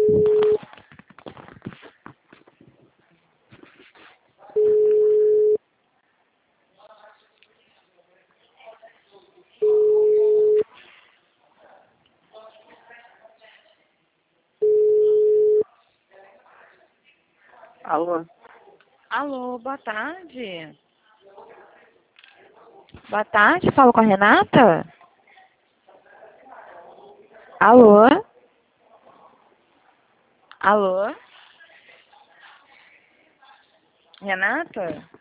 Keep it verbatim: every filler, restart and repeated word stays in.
Alô? Alô, boa tarde. Boa tarde, falo com a Renata? Alô? Alô? Renata?